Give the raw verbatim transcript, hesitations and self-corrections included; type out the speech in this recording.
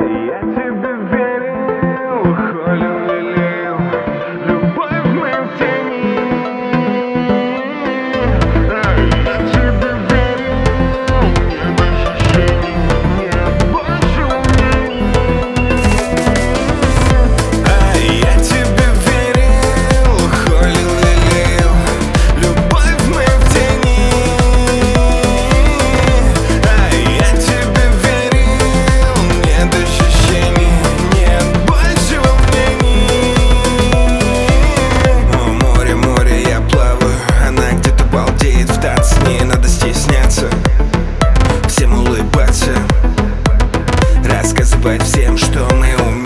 Я тебе верил, холил, лелеял, любовь в моей тени. Я тебе верил, нет ощущений, нет больше волнений. Я тебе верил, холил, лелеял, любовь в моей тени. Я тебе верил, нет ощущений, нет больше волнений. О, море, море, я плаваю, она где-то балдеет в танце, не надо стесняться, всем улыбаться, рассказывать всем, что мы умеем.